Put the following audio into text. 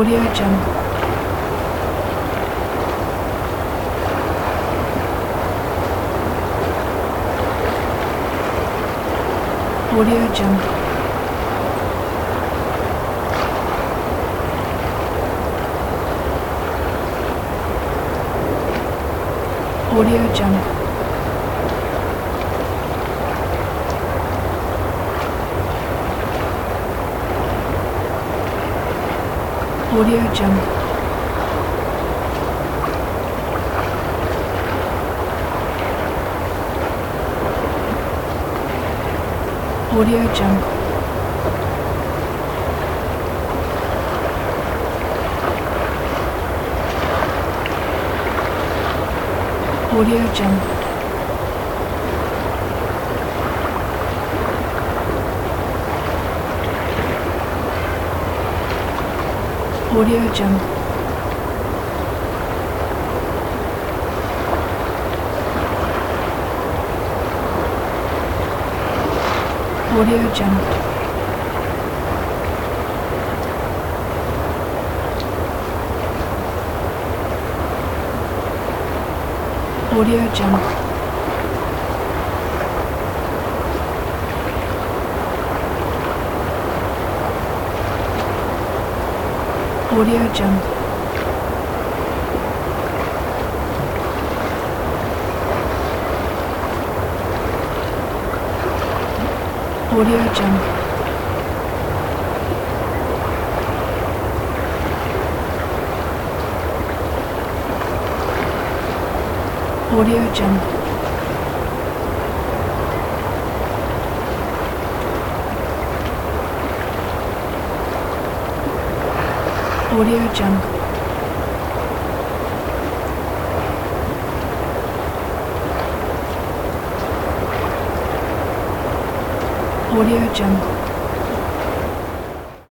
Audio Jungle. Audio Jungle. Audio Jungle. Audio Jungle. Audio Jungle. Audio Jungle. Audio Jungle. Audio Jungle. Audio Jungle. Audio Jungle. Audio Jungle. Audio Jungle. Audio Jungle. Audio Jungle.